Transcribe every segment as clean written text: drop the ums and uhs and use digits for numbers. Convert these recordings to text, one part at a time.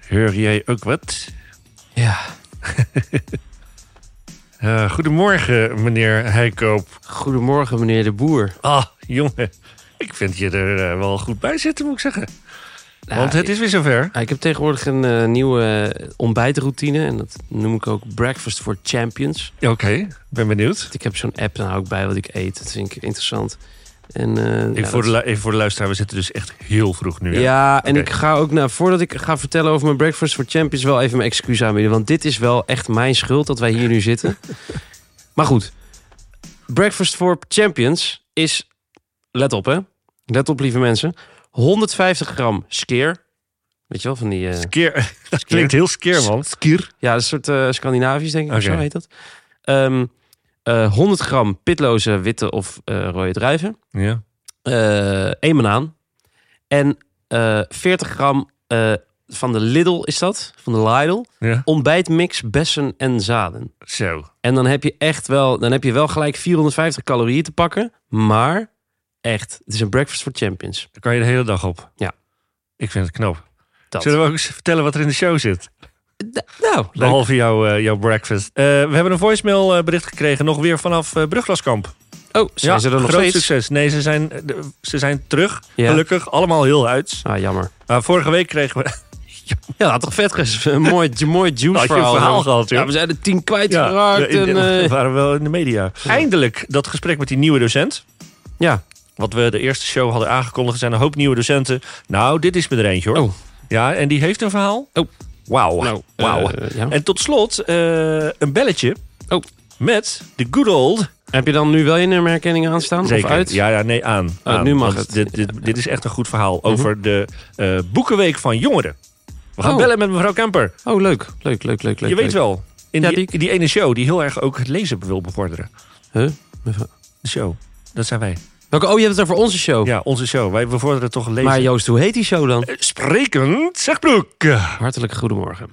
Hoor jij ook wat? Ja. Goedemorgen, meneer Heikoop. Goedemorgen, meneer de Boer. Ah, jongen. Ik vind je er wel goed bij zitten, moet ik zeggen. Want het is weer zover. Ik heb tegenwoordig een nieuwe ontbijtroutine. En dat noem ik ook Breakfast for Champions. Oké, ben benieuwd. Ik heb zo'n app, daar hou ik bij wat ik eet. Dat vind ik interessant. En, even voor de luisteraar, we zitten dus echt heel vroeg nu. Hè? Ja, en ik ga ook, voordat ik ga vertellen over mijn Breakfast for Champions, wel even mijn excuus aanbieden. Want dit is wel echt mijn schuld dat wij hier nu zitten. Maar goed, Breakfast for Champions is, let op hè, let op lieve mensen, 150 gram skeer. Weet je wel, van die... Skeer, dat klinkt heel skeer, man. Skier. Ja, dat is een soort Scandinavisch, denk ik, of zo heet dat. 100 gram pitloze witte of rode druiven. Ja. 1 banaan. En 40 gram van de Lidl is dat. Van de Lidl. Ja. Ontbijtmix, bessen en zaden. Zo. En dan heb je echt wel, gelijk 450 calorieën te pakken. Maar echt, het is een breakfast for champions. Daar kan je de hele dag op. Ja. Ik vind het knap. Dat. Zullen we ook eens vertellen wat er in de show zit? Nou, Behalve jouw breakfast. We hebben een voicemail bericht gekregen, nog weer vanaf Bruglaskamp. Oh, zijn ze er nog groot steeds? Succes. Nee, ze zijn terug. Ja. Gelukkig. Allemaal heel uits. Ah, jammer. Maar vorige week kregen we... Ja, had toch vet een mooi juice Had je een verhaal gehad, joh. Ja, we zijn er 10 kwijtgeraakt. We waren wel in de media. Eindelijk dat gesprek met die nieuwe docent. Ja. Wat we de eerste show hadden aangekondigd. Er zijn een hoop nieuwe docenten. Nou, dit is me er eentje, hoor. Oh. Ja, en die heeft een verhaal. Oh. Wauw. Nou, Wauw. Ja. En tot slot een belletje. Oh. Met de good old... Heb je dan nu wel je nummerherkenning aanstaan? Zeker. Of uit? Ja, nee, aan. Nu mag Want het. Dit is echt een goed verhaal over de Boekenweek van Jongeren. We gaan bellen met mevrouw Kemper. Oh, leuk. Je weet wel, in Ja, die ene show die heel erg ook het lezen wil bevorderen. Huh? De show, dat zijn wij. Welke? Oh, je hebt het over onze show. Ja, onze show. Wij bevorderen toch lezen. Maar Joost, hoe heet die show dan? Sprekend Zegbroek. Hartelijk goedemorgen.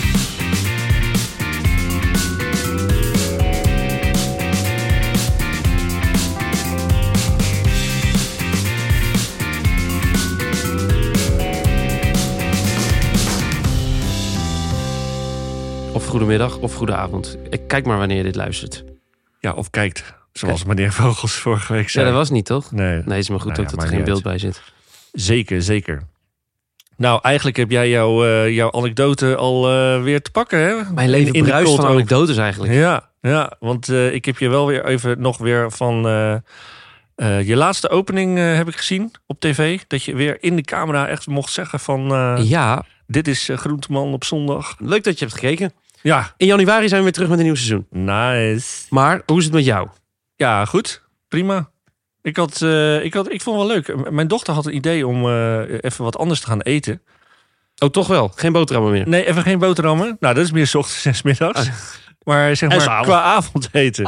Of goedemiddag of goedenavond. Kijk maar wanneer je dit luistert. Ja, of kijkt. Zoals meneer Vogels vorige week zei. Ja, dat was niet, toch? Nee, Nee, is maar goed ook dat er geen niet beeld uit. bij zit. Zeker. Nou, eigenlijk heb jij jouw anekdote al weer te pakken, hè? Mijn leven In de bruist cold van open. anekdotes eigenlijk. Ja, want ik heb je wel weer even nog weer van je laatste opening heb ik gezien op tv. Dat je weer in de camera echt mocht zeggen van... Ja, dit is Groenteman op zondag. leuk dat je hebt gekeken. Ja, In januari zijn we weer terug met een nieuw seizoen. nice. Maar hoe is het met jou? Ja, goed. Prima. Ik vond het wel leuk. Mijn dochter had een idee om even wat anders te gaan eten. Oh, toch wel? Geen boterhammen meer? Nee, even geen boterhammen. Nou, dat is meer 's ochtends en 's middags. Maar zeg En maar s'avonds. qua avondeten.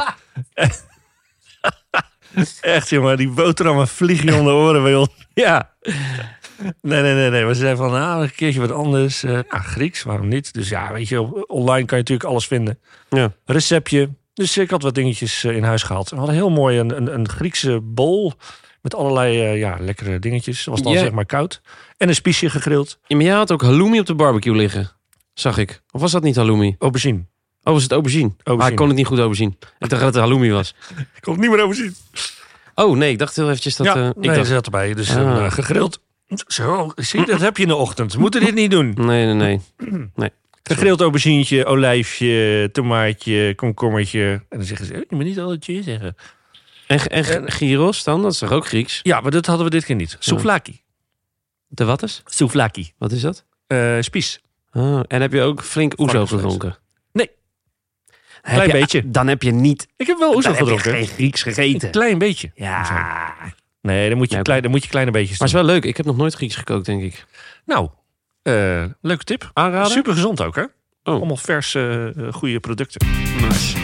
Echt, jongen, die boterhammen vliegen je om de oren bij ons. Ja. Nee. Maar ze zei van, een keertje wat anders. Grieks, waarom niet? Dus ja, weet je, online kan je natuurlijk alles vinden. Ja. Receptje. Dus ik had wat dingetjes in huis gehaald. We hadden heel mooi een Griekse bol met allerlei lekkere dingetjes. Het was dan zeg maar koud. En een spiesje gegrild. Ja, maar jij had ook halloumi op de barbecue liggen. Zag ik. Of was dat niet halloumi? Aubergine. Oh, was het aubergine? Maar ik kon het niet goed overzien. Ik dacht dat het halloumi was. Ik kon het niet meer overzien. Oh nee, ik dacht heel eventjes dat... Ja, ik nee, dacht... ze zat erbij. Dus gegrild. Zo, zie je, dat heb je in de ochtend. We moeten dit niet doen. Nee. Gegrild aubergine, olijfje, tomaatje, komkommertje. En dan zeggen ze, je moet niet al het je zeggen. En gyros dan? Dat is toch ook Grieks? Ja, maar dat hadden we dit keer niet. Souvlaki. De wat is? Souvlaki. Wat is dat? Spies. Ah, en heb je ook flink oezo Varkensvlees. gedronken? Nee. Heb Klein je- beetje. Dan heb je niet... Ik heb wel oezo Dan heb je gedronken. geen Grieks gegeten. Een klein beetje. Ja. Nee, dan moet je, Nee, kleine beetjes Maar doen. het is wel leuk. Ik heb nog nooit Grieks gekookt, denk ik. Nou, leuke tip. Aanraden? Super gezond ook, hè? Oh. Allemaal verse, goede producten. Nice.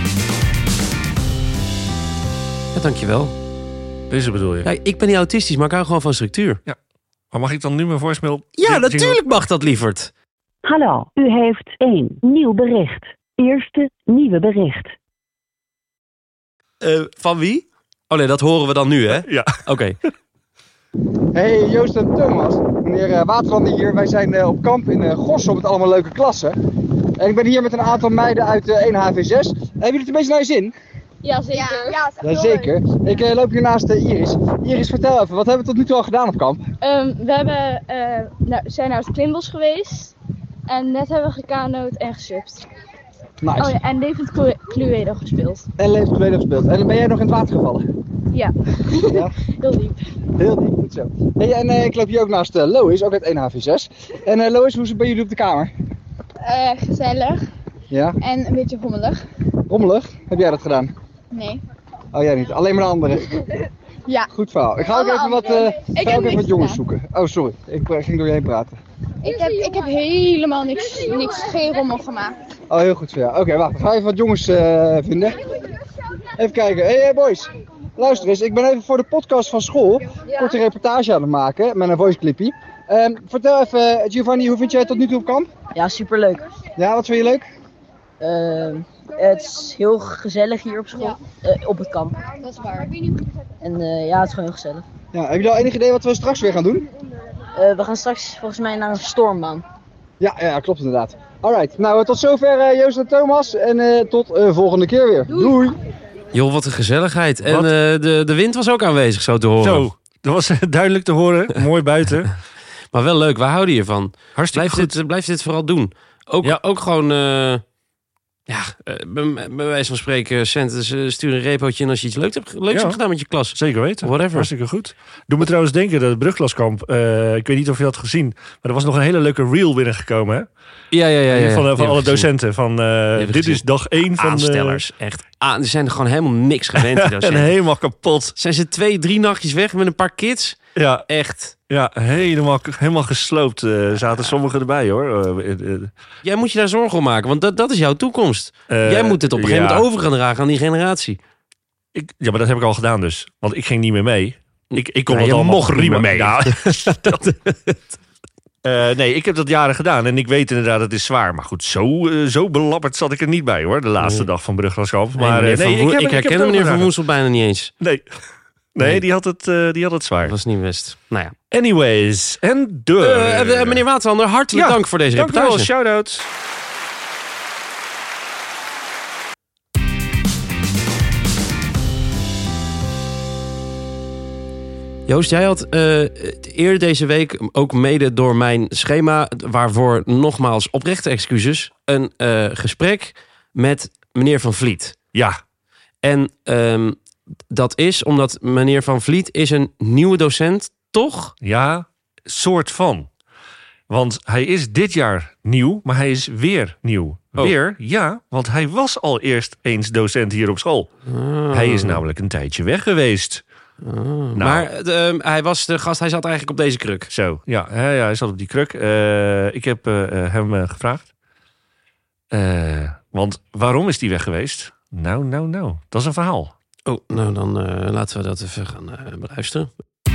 Ja, dankjewel. Deze bedoel je? Ja, ik ben niet autistisch, maar ik hou gewoon van structuur. Maar mag ik dan nu mijn voicemail... Ja, natuurlijk mag dat, lieverd. Hallo, u heeft 1 nieuw bericht. Eerste nieuwe bericht. Van wie? Oh nee, dat horen we dan nu, hè? Ja. Oké. Hey Joost en Thomas, meneer Waterlanden hier. Wij zijn op kamp in Gorssel met allemaal leuke klassen. En ik ben hier met een aantal meiden uit 1 HV6. Hebben jullie het een beetje naar je zin? Ja, zeker. Ja, het is echt Jazeker. Ik loop hier naast Iris. Iris, vertel even, wat hebben we tot nu toe al gedaan op kamp? We zijn naar het klimbos geweest. En net hebben we gekanoot en gesurfd. Nice. Oh ja, en levend Cluedo gespeeld. En leeft geleden gespeeld. En ben jij nog in het water gevallen? Ja. Ja? Heel diep. Heel diep, goed zo. Hey, en ik loop hier ook naast Lois, ook uit 1 HV6. En Lois, hoe ben jullie op de kamer? Gezellig. Ja? En een beetje rommelig. Rommelig? Heb jij dat gedaan? Nee. Oh, jij niet. Alleen maar de anderen. Ja. Goed verhaal. Ik ga ook even wat jongens zoeken. Oh, sorry. Ik ging door je heen praten. Ik heb helemaal niks, geen rommel gemaakt. Oh, heel goed voor jou. Oké, wacht. Ik ga even wat jongens vinden. Even kijken. Hey boys. Luister eens. Ik ben even voor de podcast van school korte reportage aan het maken met een voice clipje. Vertel even, Giovanni, hoe vind jij het tot nu toe op kamp? Ja, superleuk. Ja, wat vind je leuk? Het is heel gezellig hier op school, op het kamp. Dat is waar. En ja, het is gewoon heel gezellig. Ja, heb je al enig idee wat we straks weer gaan doen? We gaan straks volgens mij naar een stormbaan. Ja, klopt inderdaad. Alright, nou tot zover Joost en Thomas en tot volgende keer weer. Doei! Joh, wat een gezelligheid. En Wat? de wind was ook aanwezig, zo te horen. Zo, dat was duidelijk te horen. Mooi buiten. Maar wel leuk, we houden hiervan. Hartstikke goed. Blijf dit vooral doen. Ook gewoon, bij wijze van spreken, centen, stuur een repootje in als je iets leuks hebt gedaan met je klas. Zeker weten. Whatever. Hartstikke goed. Doe me trouwens denken dat het brugklaskamp, ik weet niet of je dat gezien, maar er was nog een hele leuke reel binnengekomen, hè? Ja. Van alle docenten. Van dit is dag 1 van aanstellers. Echt. Die zijn er gewoon helemaal niks gewend, die en docenten. helemaal kapot. Zijn ze 2-3 nachtjes weg met een paar kids? Ja, Echt. ja helemaal gesloopt. Zaten sommigen erbij, hoor. Jij moet je daar zorgen om maken, want dat is jouw toekomst. Jij moet het op een gegeven moment over gaan dragen aan die generatie. Ja, maar dat heb ik al gedaan dus. Want ik ging niet meer mee. Ik kon Ja, het je allemaal mocht niet meer mee. Nou, nee, ik heb dat jaren gedaan. En ik weet inderdaad, het is zwaar. Maar goed, zo belabberd zat ik er niet bij, hoor. De laatste dag van brugklaskamp. Maar ik herken meneer Van Woensel bijna niet eens. Nee, die had het zwaar. Dat was niet best. Nou ja. Anyways, en meneer Waterlander, hartelijk dank voor deze reportage. Dank u wel, shout-out. Joost, jij had eerder deze week, ook mede door mijn schema, waarvoor nogmaals oprechte excuses, een gesprek met meneer Van Vliet. Ja. En dat is omdat meneer Van Vliet is een nieuwe docent, toch? Ja, soort van. Want hij is dit jaar nieuw, maar hij is weer nieuw. Oh. Weer? Ja, want hij was al eerst eens docent hier op school. Hij is namelijk een tijdje weg geweest. Nou, maar hij was de gast, hij zat eigenlijk op deze kruk. Zo, ja, hij zat op die kruk. Ik heb hem gevraagd. Want waarom is hij weg geweest? Nou, dat is een verhaal. Oh, nou dan laten we dat even gaan beluisteren.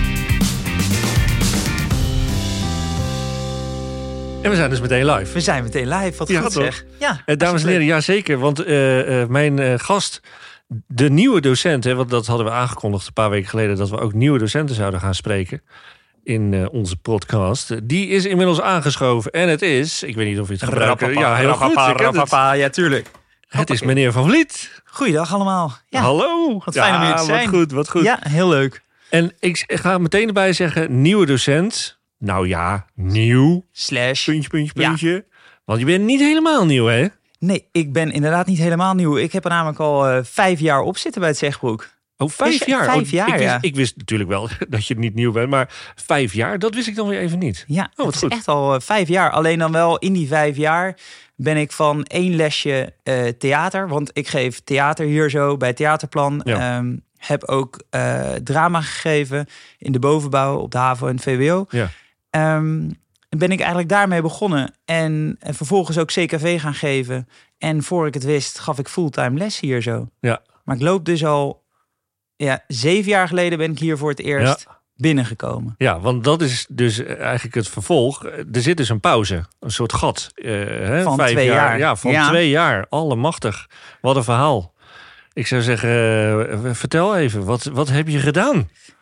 En we zijn dus meteen live. We zijn meteen live, wat Ja, goed toch? zeg. Ja, Dames en heren, ja zeker. Want mijn gast, de nieuwe docent, want dat hadden we aangekondigd een paar weken geleden, dat we ook nieuwe docenten zouden gaan spreken in onze podcast. Die is inmiddels aangeschoven en het is, ik weet niet of je het gebruikt. Ja, heel goed. Ja, tuurlijk. Het is meneer Van Vliet. Goeiedag allemaal. Ja, Hallo. wat fijn om hier te zijn. Wat goed. Ja, heel leuk. En ik ga meteen erbij zeggen, nieuwe docent. Nou ja, nieuw. Slash. Puntje. Want je bent niet helemaal nieuw, hè? Nee, ik ben inderdaad niet helemaal nieuw. Ik heb er namelijk al 5 jaar op zitten bij het Zegbroek. Oh, 5 jaar? 5 jaar, ik wist natuurlijk wel dat je niet nieuw bent, maar 5 jaar, dat wist ik dan weer even niet. Ja, wat het is goed. echt al 5 jaar. Alleen dan wel in die 5 jaar ben ik van 1 lesje theater. Want ik geef theater hier zo bij Theaterplan. Ja. Heb ook drama gegeven in de bovenbouw op de HAVO en VWO. Ja. Ben ik eigenlijk daarmee begonnen. En vervolgens ook CKV gaan geven. En voor ik het wist, gaf ik fulltime les hier zo. Ja. Maar ik loop dus al 7 jaar geleden ben ik hier voor het eerst binnengekomen. Ja, want dat is dus eigenlijk het vervolg. Er zit dus een pauze, een soort gat. Van 5 2 jaar. Ja, van 2 jaar. Allemachtig. Wat een verhaal. Ik zou zeggen, vertel even, wat heb je gedaan?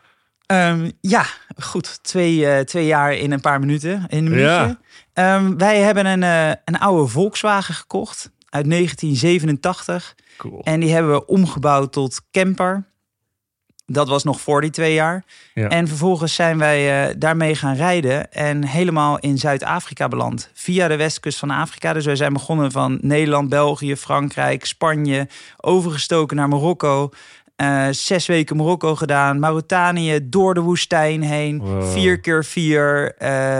Ja, goed. Twee jaar in een paar minuten. In een minuutje. Wij hebben een oude Volkswagen gekocht uit 1987. Cool. En die hebben we omgebouwd tot camper. Dat was nog voor die 2 jaar. Ja. En vervolgens zijn wij daarmee gaan rijden en helemaal in Zuid-Afrika beland. Via de westkust van Afrika. Dus wij zijn begonnen van Nederland, België, Frankrijk, Spanje. Overgestoken naar Marokko. 6 weken Marokko gedaan. Mauritanië, door de woestijn heen. Wow. 4x4.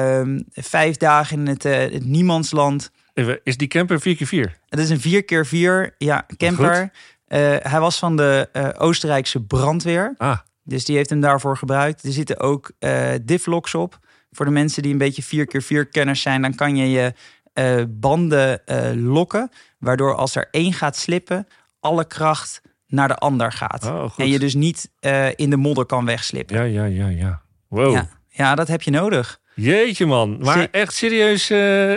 5 dagen in het niemandsland. Even, is die camper 4x4? Het is een 4x4 camper. Hij was van de Oostenrijkse brandweer. Ah, Dus die heeft hem daarvoor gebruikt. Er zitten ook difflocks op. Voor de mensen die een beetje 4x4 kenners zijn, dan kan je banden lokken. Waardoor als er één gaat slippen, alle kracht naar de ander gaat. Oh, goed. En je dus niet in de modder kan wegslippen. Ja. Wow. Ja, dat heb je nodig. Jeetje man. Maar echt serieus,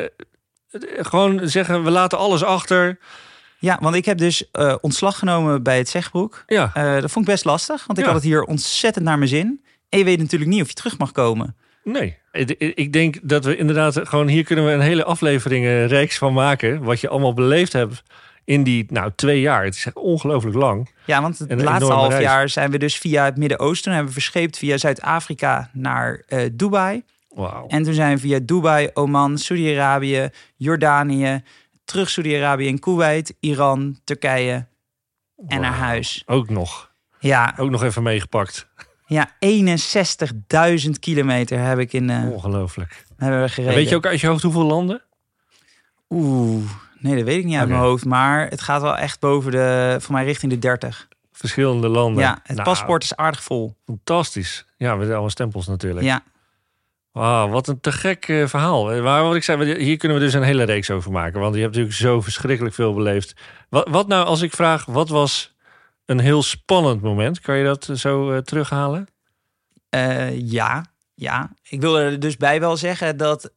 gewoon zeggen, we laten alles achter. Ja, want ik heb dus ontslag genomen bij het Zegbroek. Ja. Dat vond ik best lastig, want ik Ja. had het hier ontzettend naar mijn zin. En je weet natuurlijk niet of je terug mag komen. Nee, ik denk dat we inderdaad gewoon hier kunnen we een hele aflevering reeks van maken. Wat je allemaal beleefd hebt in die 2 jaar. Het is echt ongelooflijk lang. Ja, want het Een laatste enorme half reis. jaar zijn we dus via het Midden-Oosten, hebben we verscheept via Zuid-Afrika naar Dubai. Wauw. En toen zijn we via Dubai, Oman, Saudi-Arabië, Jordanië, terug Saudi-Arabië en Kuwait, Iran, Turkije en naar huis. Ook nog even meegepakt. Ja, 61.000 kilometer heb ik Ongelooflijk. hebben we gereden. En weet je ook uit je hoofd hoeveel landen? Nee, dat weet ik niet uit mijn hoofd. Maar het gaat wel echt boven voor mij richting de 30. Verschillende landen. Ja, het paspoort is aardig vol. Fantastisch. Ja, we hebben allemaal stempels natuurlijk. Ja. Wauw, wat een te gek verhaal. Maar wat ik zei, hier kunnen we dus een hele reeks over maken. Want je hebt natuurlijk zo verschrikkelijk veel beleefd. Wat nou als ik vraag, wat was een heel spannend moment? Kan je dat zo terughalen? Ja. Ik wil er dus bij wel zeggen dat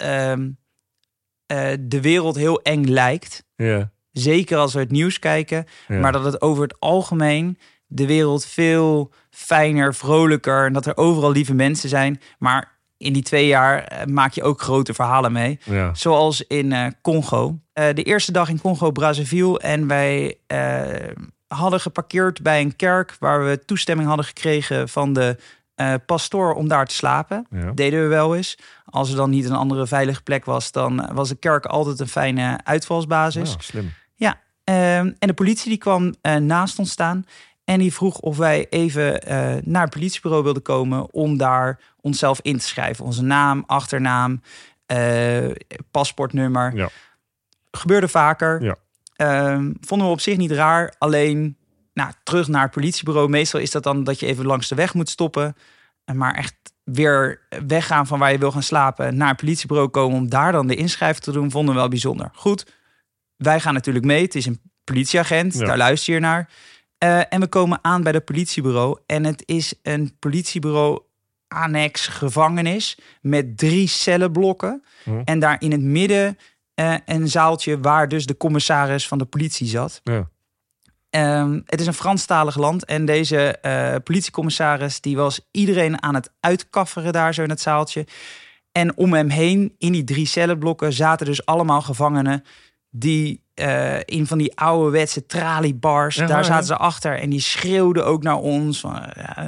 de wereld heel eng lijkt. Ja. Zeker als we het nieuws kijken. Ja. Maar dat het over het algemeen de wereld veel fijner, vrolijker... en dat er overal lieve mensen zijn. Maar in die 2 jaar maak je ook grote verhalen mee. Ja. Zoals in Congo. De eerste dag in Congo-Brazzaville. En wij hadden geparkeerd bij een kerk... waar we toestemming hadden gekregen van de pastoor om daar te slapen. Ja. Deden we wel eens. Als er dan niet een andere veilige plek was... dan was de kerk altijd een fijne uitvalsbasis. Nou, slim. Ja, en de politie die kwam naast ons staan... en die vroeg of wij even naar het politiebureau wilden komen... om daar onszelf in te schrijven. Onze naam, achternaam, paspoortnummer. Ja. Gebeurde vaker. Ja. Vonden we op zich niet raar. Alleen terug naar het politiebureau. Meestal is dat dan dat je even langs de weg moet stoppen. Maar echt weer weggaan van waar je wil gaan slapen... naar het politiebureau komen om daar dan de inschrijving te doen... vonden we wel bijzonder. Goed, wij gaan natuurlijk mee. Het is een politieagent, daar luister je naar... en we komen aan bij het politiebureau. En het is een politiebureau annex gevangenis met 3 cellenblokken. En daar in het midden een zaaltje waar dus de commissaris van de politie zat. Ja. Het is een Franstalig land. En deze politiecommissaris die was iedereen aan het uitkafferen daar zo in het zaaltje. En om hem heen in die 3 cellenblokken zaten dus allemaal gevangenen... die in van die ouderwetse traliebars, daar zaten ze achter... en die schreeuwden ook naar ons van,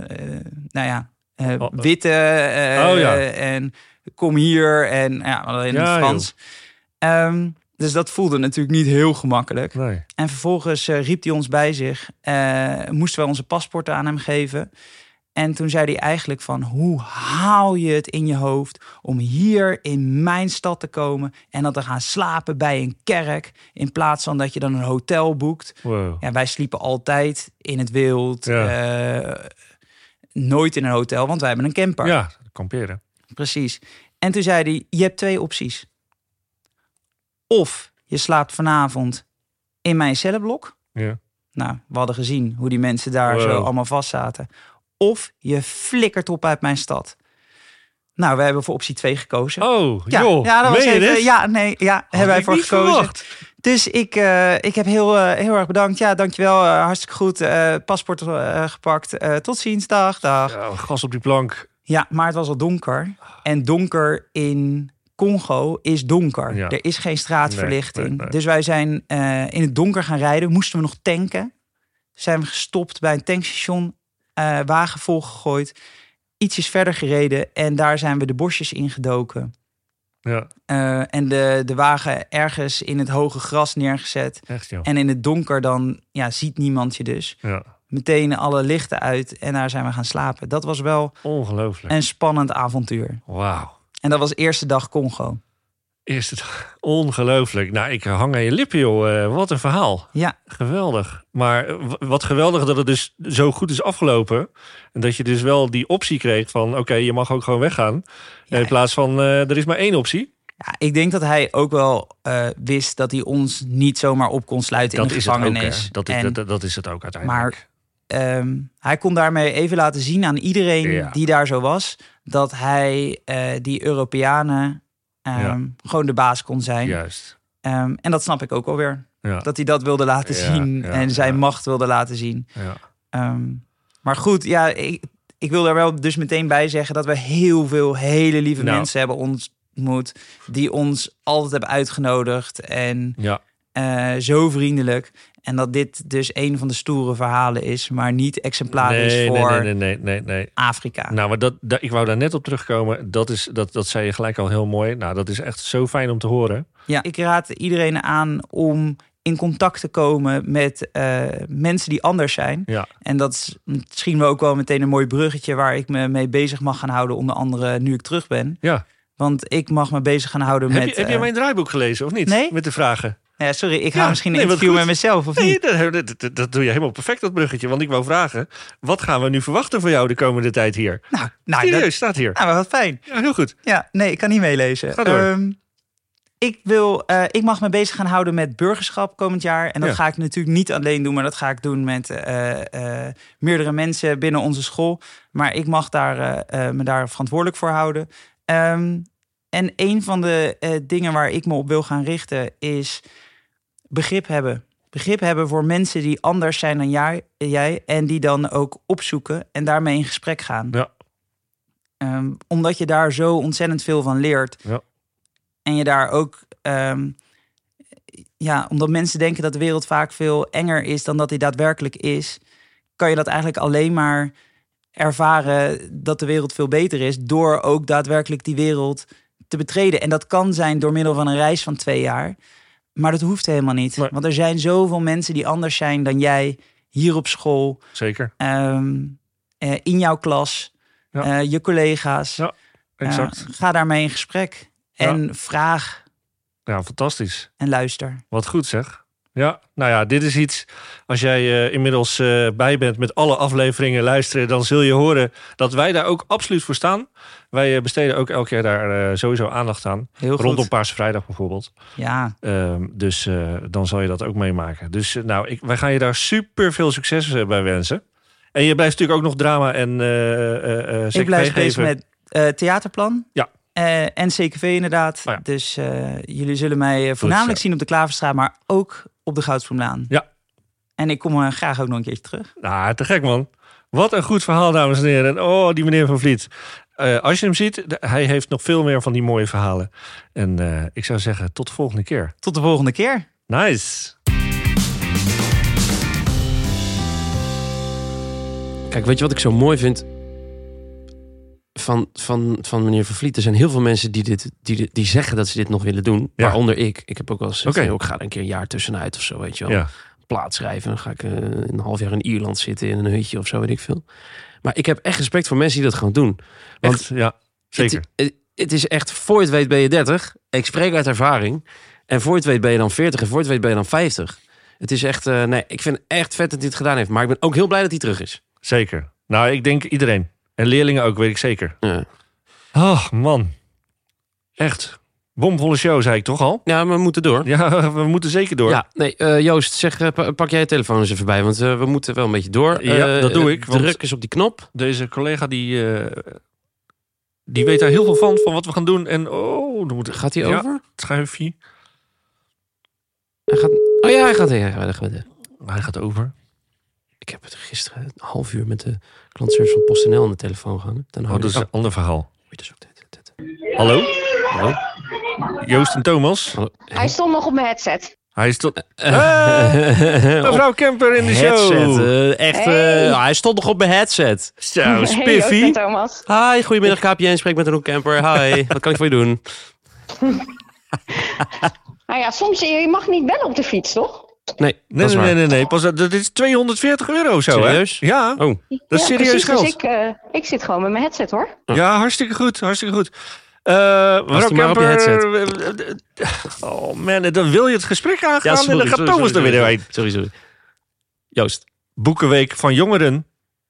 witte en kom hier en in het Frans. Dus dat voelde natuurlijk niet heel gemakkelijk. Nee. En vervolgens riep hij ons bij zich, moesten wij onze paspoorten aan hem geven... En toen zei hij eigenlijk van... hoe haal je het in je hoofd om hier in mijn stad te komen... en dan te gaan slapen bij een kerk... in plaats van dat je dan een hotel boekt. Wow. Ja, wij sliepen altijd in het wild. Nooit in een hotel, want wij hebben een camper. Ja, kamperen. Precies. En toen zei hij, je hebt 2 opties. Of je slaapt vanavond in mijn cellenblok. Ja. Nou, we hadden gezien hoe die mensen daar zo allemaal vast zaten... Of je flikkert op uit mijn stad. Nou, we hebben voor optie 2 gekozen. Oh, ja, joh. Ja, dat was Meen je even, dit? hebben wij voor gekozen. Verwacht. Dus ik heb heel erg bedankt. Ja, dankjewel. Hartstikke goed. Paspoort gepakt. Tot ziens. Dag. Ja, gas op die plank. Ja, maar het was al donker. En donker in Congo is donker. Ja. Er is geen straatverlichting. Nee. Dus wij zijn in het donker gaan rijden. Moesten we nog tanken. Zijn we gestopt bij een tankstation. Wagen volgegooid. Ietsjes verder gereden. En daar zijn we de bosjes ingedoken. Ja, En de wagen ergens in het hoge gras neergezet. echt joh. En in het donker dan ziet niemand je dus. Ja, Meteen alle lichten uit. En daar zijn we gaan slapen. Dat was wel ongelooflijk. een spannend avontuur. Wauw. En dat was eerste dag Congo. Eerste dag. Ongelooflijk. Nou, ik hang aan je lippen, joh. Wat een verhaal. Ja, Geweldig. Maar wat geweldig dat het dus zo goed is afgelopen. En dat je dus wel die optie kreeg van... oké, je mag ook gewoon weggaan. Ja. In plaats van, er is maar één optie. ja, ik denk dat hij ook wel wist dat hij ons niet zomaar op kon sluiten in de is het ook, gevangenis. hè. Dat is het ook uiteindelijk. Maar hij kon daarmee even laten zien aan iedereen Ja. die daar zo was... dat hij die Europeanen gewoon de baas kon zijn. Juist. En dat snap ik ook alweer. Ja. Dat hij dat wilde laten Ja, zien ja, en zijn ja. macht wilde laten zien. Ja. Maar goed, ja, ik wil daar wel dus meteen bij zeggen... dat we heel veel hele lieve Nou. mensen hebben ontmoet... die ons altijd hebben uitgenodigd en Ja. zo vriendelijk. En dat dit dus een van de stoere verhalen is... maar niet exemplarisch voor Nee. Afrika. Nou, maar ik wou daar net op terugkomen. Dat zei je gelijk al heel mooi. Nou, dat is echt zo fijn om te horen. Ja, ik raad iedereen aan om in contact te komen met mensen die anders zijn. Ja. En dat is misschien wel ook wel meteen een mooi bruggetje... waar ik me mee bezig mag gaan houden, onder andere nu ik terug ben. Ja. Want ik mag me bezig gaan houden met... Heb je mijn draaiboek gelezen, of niet? Nee. Met de vragen. Ja, sorry, ik Ja, ga misschien een nee, wat interview goed. met mezelf, of Nee, niet? dat doe je helemaal perfect, dat bruggetje. Want ik wou vragen, wat gaan we nu verwachten van jou de komende tijd hier? Nou, Serieus, staat hier. nou, wat fijn. Ja, heel goed. Ja, nee, ik kan niet meelezen. Ga door. Ik mag me bezig gaan houden met burgerschap komend jaar. En dat Ja. ga ik natuurlijk niet alleen doen, maar dat ga ik doen met meerdere mensen binnen onze school. Maar ik mag me daar verantwoordelijk voor houden. En een van de dingen waar ik me op wil gaan richten is begrip hebben. Begrip hebben voor mensen die anders zijn dan jij en die dan ook opzoeken en daarmee in gesprek gaan. Ja. Omdat je daar zo ontzettend veel van leert. Ja. En je daar ook... omdat mensen denken dat de wereld vaak veel enger is dan dat die daadwerkelijk is... kan je dat eigenlijk alleen maar ervaren dat de wereld veel beter is... door ook daadwerkelijk die wereld te betreden. En dat kan zijn door middel van een reis van 2 jaar. Maar dat hoeft helemaal niet. Nee. Want er zijn zoveel mensen die anders zijn dan jij hier op school... Zeker. in jouw klas, Ja. je collega's. Ja, exact. Ga daarmee in gesprek. En vraag Ja, fantastisch. en luister. Wat goed zeg. Ja, nou ja, dit is iets... Als jij inmiddels bij bent met alle afleveringen luisteren... dan zul je horen dat wij daar ook absoluut voor staan. Wij besteden ook elk jaar daar sowieso aandacht aan. Heel goed. Rondom Paarse Vrijdag bijvoorbeeld. Ja, Dus dan zal je dat ook meemaken. Dus wij gaan je daar super veel succes bij wensen. En je blijft natuurlijk ook nog drama en CKV ik blijf bezig geven. met theaterplan. Ja. En CKV inderdaad. Oh ja. Dus jullie zullen mij voornamelijk zo. zien op de Klaverstraat... maar ook op de Goudsbloemlaan. Ja. En ik kom graag ook nog een keertje terug. Nou, te gek man. Wat een goed verhaal, dames en heren. En oh, die meneer Van Vliet. Als je hem ziet, hij heeft nog veel meer van die mooie verhalen. En ik zou zeggen, tot de volgende keer. Tot de volgende keer. Nice. Kijk, weet je wat ik zo mooi vind van meneer Van Vliet? Er zijn heel veel mensen die zeggen dat ze dit nog willen doen. Ja. Waaronder ik. Ik heb ook wel eens gezegd, Oké. ik ga er een keer een jaar tussenuit of zo, weet je wel. Ja. Plaat schrijven. Dan ga ik een half jaar in Ierland zitten in een hutje of zo, weet ik veel. Maar ik heb echt respect voor mensen die dat gewoon doen. Want Echt, ja, zeker. Het is echt, voor je het weet ben je 30. Ik spreek uit ervaring. En voor je het weet ben je dan 40. En voor je het weet ben je dan 50. Het is echt, ik vind het echt vet dat hij het gedaan heeft. Maar ik ben ook heel blij dat hij terug is. Zeker. Nou, ik denk iedereen. En leerlingen ook, weet ik zeker. Ja. Oh, man. Echt. Bomvolle show, zei ik toch al? Ja, maar we moeten door. Ja, we moeten zeker door. Ja, nee, Joost, zeg, pak jij je telefoon eens even bij. Want we moeten wel een beetje door. Ja, dat doe ik, want- Druk eens op die knop. Deze collega die weet daar heel veel van wat we gaan doen. En dan moet Gaat hij Ja. over? het schuifje. Hij gaat over. Hij gaat over. Ik heb het gisteren een half uur met de klantservice van PostNL aan de telefoon gehad. Dat is een ander verhaal. Dat is ook dit. Hallo? Hallo? Joost en Thomas? Hallo? Hij stond nog op mijn headset. Hij stond... Mevrouw Kemper in de Headset, show. hij stond nog op mijn headset. Zo, Hey, Joost spiffy. en Thomas. Hi, goedemiddag KPN, spreek met Anouk Kemper. Hi, wat kan ik voor je doen? Nou ja, soms je mag niet bellen op de fiets, toch? Nee, dat is waar. Nee. Pas, dat is €240 zo, Serieus? hè? Ja, Oh, dat is serieus precies, geld. Dus ik zit gewoon met mijn headset, hoor. Ja, hartstikke goed. Mevrouw die maar op je Kemper... Oh man, dan wil je het gesprek aangaan en dan gaat Thomas er weer doorheen. Sorry. Joost. Boekenweek van jongeren.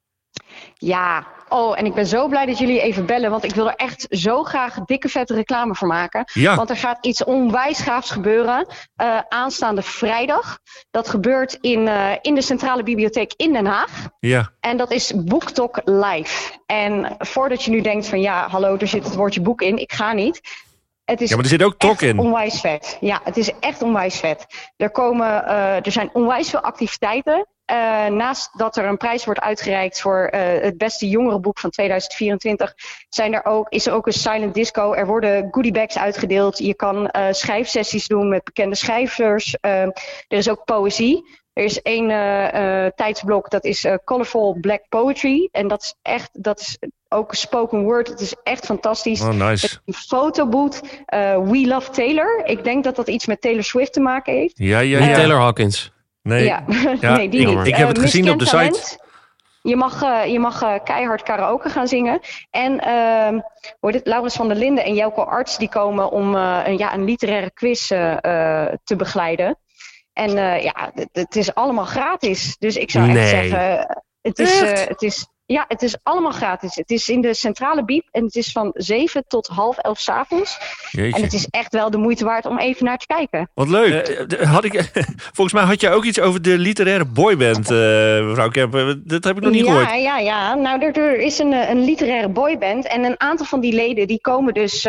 Ja, en ik ben zo blij dat jullie even bellen, want ik wil er echt zo graag dikke vette reclame voor maken. Ja. Want er gaat iets onwijs gaafs gebeuren aanstaande vrijdag. Dat gebeurt in de Centrale Bibliotheek in Den Haag. Ja. En dat is BookTok Live. En voordat je nu denkt van ja, hallo, er zit het woordje boek in, ik ga niet. Het is Ja, maar er zit ook talk echt in. onwijs vet. Ja, het is echt onwijs vet. Er zijn onwijs veel activiteiten. Naast dat er een prijs wordt uitgereikt voor het beste jongerenboek van 2024, is er ook een silent disco. Er worden goodiebags uitgedeeld. Je kan schrijfsessies doen met bekende schrijvers. Er is ook poëzie. Er is één tijdsblok, dat is Colorful Black Poetry. En dat is ook spoken word. Het is echt fantastisch. Oh, nice. Een fotoboot. We Love Taylor. Ik denk dat dat iets met Taylor Swift te maken heeft. Ja. Niet Taylor Hawkins. Nee. Ja. Ja, Nee, die niet. ik heb het gezien op de site. Talent. Je mag keihard karaoke gaan zingen. En Laurens van der Linden en Jelko Arts die komen om een literaire quiz te begeleiden. En het is allemaal gratis. Dus ik zou echt zeggen, het is allemaal gratis. Het is in de Centrale Biep en het is van 7 tot 10:30 's avonds. Jeetje. En het is echt wel de moeite waard om even naar te kijken. Wat leuk. Volgens mij had jij ook iets over de literaire boyband, mevrouw Kemper. Dat heb ik nog niet gehoord. Ja. Nou, er is een literaire boyband. En een aantal van die leden die komen dus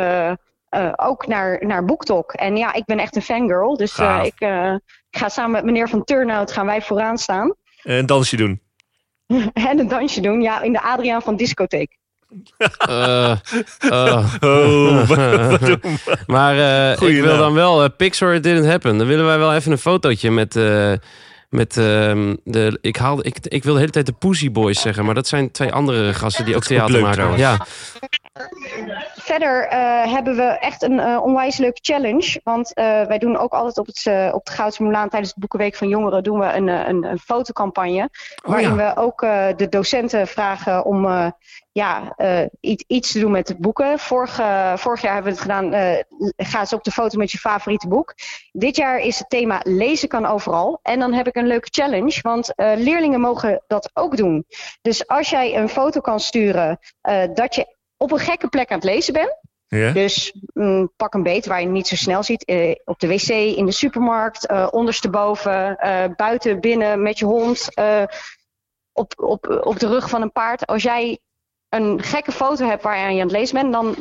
ook naar BookTok. En ja, ik ben echt een fangirl. Dus ik ga samen met meneer Van Turnhout gaan wij vooraan staan. Een dansje doen. En een dansje doen, ja, in de Adriaan van Discotheek. Maar Goeie ik wil naam. dan wel Pixar It Didn't Happen. Dan willen wij wel even een fotootje met ik wil de hele tijd de Pussy Boys zeggen, maar dat zijn twee andere gasten die ook theater leuk maken. trouwens. Ja. Verder hebben we echt een onwijs leuke challenge. Want wij doen ook altijd op de Goudse Moelaan tijdens de Boekenweek van Jongeren doen we een fotocampagne. Waarin we ook de docenten vragen om iets te doen met boeken. Vorig jaar hebben we het gedaan, ga eens op de foto met je favoriete boek. Dit jaar is het thema lezen kan overal. En dan heb ik een leuke challenge, want leerlingen mogen dat ook doen. Dus als jij een foto kan sturen dat je op een gekke plek aan het lezen bent. Ja? Dus pak een beet waar je niet zo snel ziet. Op de wc, in de supermarkt, ondersteboven, buiten, binnen, met je hond. Op de rug van een paard. Als jij een gekke foto hebt waar je aan het lezen bent, dan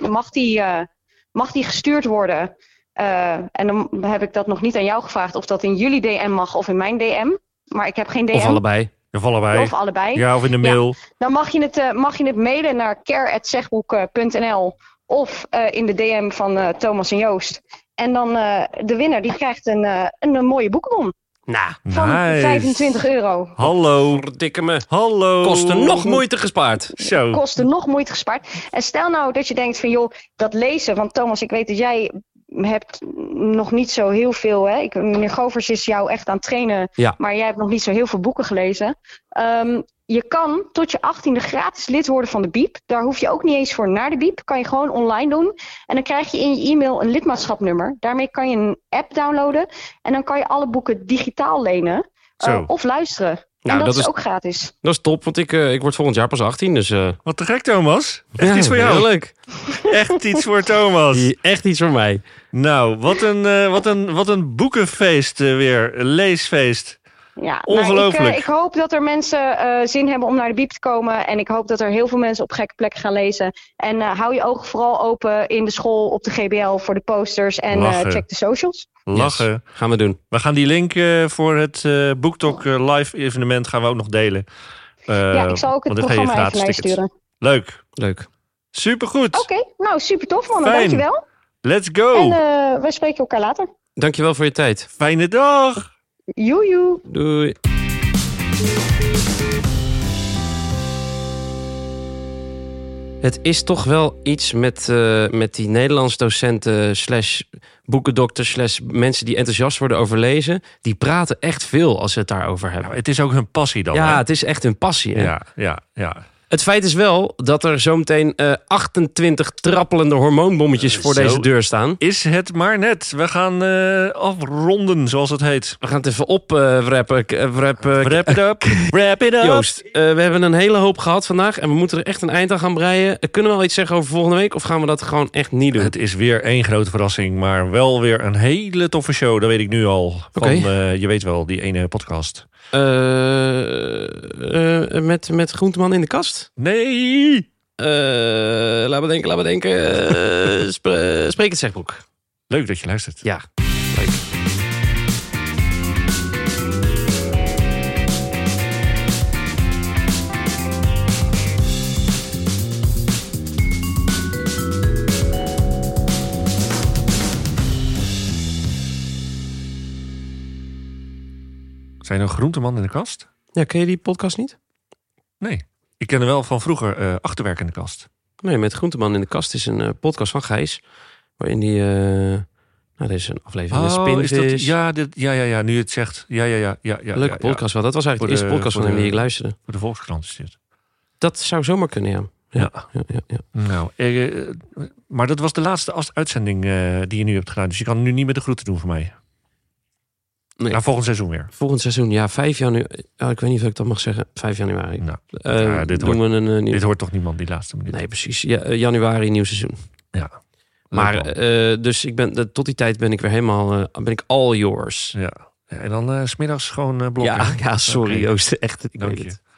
mag die gestuurd worden. En dan heb ik dat nog niet aan jou gevraagd of dat in jullie DM mag of in mijn DM. Maar ik heb geen DM. Of allebei. Of allebei. Ja, of in de mail. Ja. Dan mag je het mailen naar care@zegboek.nl of in de DM van Thomas en Joost. En dan de winnaar die krijgt een mooie boekenbon. Nou, Van €25. Hallo. dikke me. Hallo. Kosten nog moeite gespaard. Zo. Kosten nog moeite gespaard. En stel nou dat je denkt van joh, dat lezen. Want Thomas, ik weet dat jij hebt nog niet zo heel veel. Hè? Meneer Govers is jou echt aan het trainen. Ja. Maar jij hebt nog niet zo heel veel boeken gelezen. Je kan tot je 18e gratis lid worden van de Biep. Daar hoef je ook niet eens voor naar de Biep. Kan je gewoon online doen. En dan krijg je in je e-mail een lidmaatschapnummer. Daarmee kan je een app downloaden. En dan kan je alle boeken digitaal lenen. Of luisteren. Nou, en dat is is ook gratis. Dat is top, want ik word volgend jaar pas 18. Dus, Wat te gek, Thomas. Echt ja, iets voor jou. heel leuk. Echt iets voor Thomas. Echt iets voor mij. Nou, wat een boekenfeest weer. Een leesfeest. Ja, Ongelooflijk. ik hoop dat er mensen zin hebben om naar de biep te komen. En ik hoop dat er heel veel mensen op gekke plekken gaan lezen. En hou je ogen vooral open in de school, op de GBL voor de posters. En check de socials. Lachen. Yes, gaan we doen. We gaan die link voor het BookTok live evenement gaan we ook nog delen. Ja, ik zal ook het want dan ga je programma even gratis naar je tickets. sturen. Leuk. Supergoed. Oké, nou super tof man. Fijn. Dankjewel. Let's go. En wij spreken elkaar later. Dankjewel voor je tijd. Fijne dag. Joejoe. Doei. Het is toch wel iets met die Nederlands docenten / boekendokters / mensen die enthousiast worden over lezen. Die praten echt veel als ze het daarover hebben. Nou, het is ook hun passie dan. Ja, hè? het is echt hun passie. Hè? Ja. Het feit is wel dat er zometeen 28 trappelende hormoonbommetjes voor Zo deze deur staan. Is het maar net. We gaan afronden, zoals het heet. We gaan het even wrap it up. Wrap it up. Joost, we hebben een hele hoop gehad vandaag en we moeten er echt een eind aan gaan breien. Kunnen we al iets zeggen over volgende week of gaan we dat gewoon echt niet doen? Het is weer één grote verrassing, maar wel weer een hele toffe show. Dat weet ik nu al. Van, je weet wel, die ene podcast. Met Groenteman in de kast? Nee! Laat me denken. Spreek het zegboek. Leuk dat je luistert. Ja, leuk. Zijn er een groenteman in de kast? Ja, ken je die podcast niet? Nee. Ik ken er wel van vroeger Achterwerk in de kast. Nee, met Groenteman in de kast is een podcast van Gijs. Waarin die... dit is een aflevering met Spinvis. Ja, nu je het zegt. Ja. Leuke podcast wel. Dat was eigenlijk de eerste podcast van hem die ik luisterde. Voor de Volkskrant is dit. Dat zou zomaar kunnen, ja. Ja. Nou, maar dat was de laatste uitzending die je nu hebt gedaan. Dus je kan nu niet meer de groeten doen voor mij. Nee. Nou, volgend seizoen weer. Volgend seizoen, ja, 5 januari. Ik weet niet of ik dat mag zeggen. 5 januari. Nou, dit hoort toch niemand die laatste minuut? Nee, precies. Ja, januari, nieuw seizoen. Ja. Maar dus tot die tijd ben ik weer helemaal ben ik all yours. Ja. En dan 's middags gewoon blokken. Ja, sorry Joost. Echt, ik Dank weet je. het.